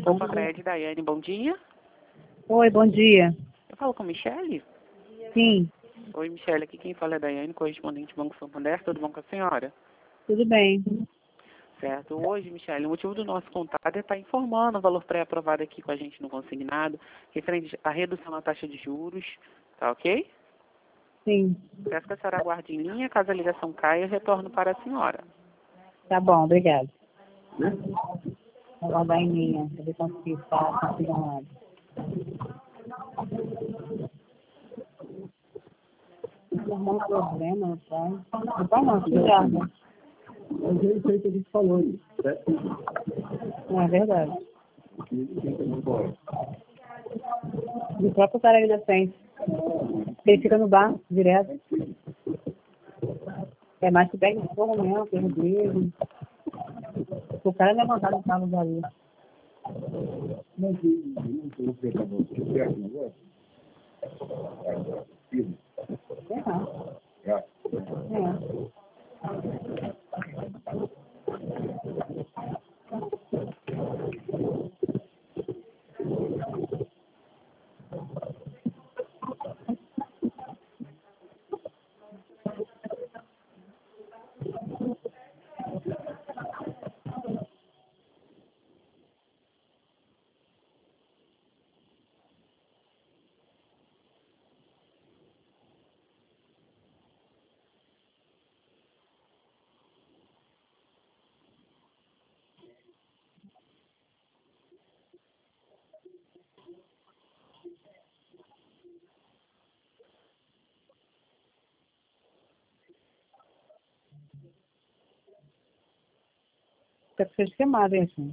Bom Opa, dia. Fred, Daiane, bom dia. Oi, bom dia. Eu falo com a Michele? Sim, Oi, Michele, aqui quem fala é Daiane, correspondente do Banco Santander. Tudo bom com a senhora? tudo bem. Certo. Hoje, Michele, o motivo do nosso contato é estar informando o valor pré-aprovado aqui com a gente no consignado, referente à redução na taxa de juros, tá ok? Sim, Peço que a senhora aguarde em linha, caso a ligação caia, eu retorno para a senhora. tá bom, obrigado. Vou guardar em linha, pra ver quanto está confirmado. Não é um problema, não pai. Não pai não, obrigada. Mas é isso aí que a gente falou, certo? Não é verdade. Quem não pode? Do próprio cara ali na frente. Ele fica no bar, direto. É mais que pega fogo mesmo, tem dele. O cara não é mandado no carro dali. Mas não tem que pegar você certo o negócio? É, Já. é. Tá com cheio de queimado, hein, assim.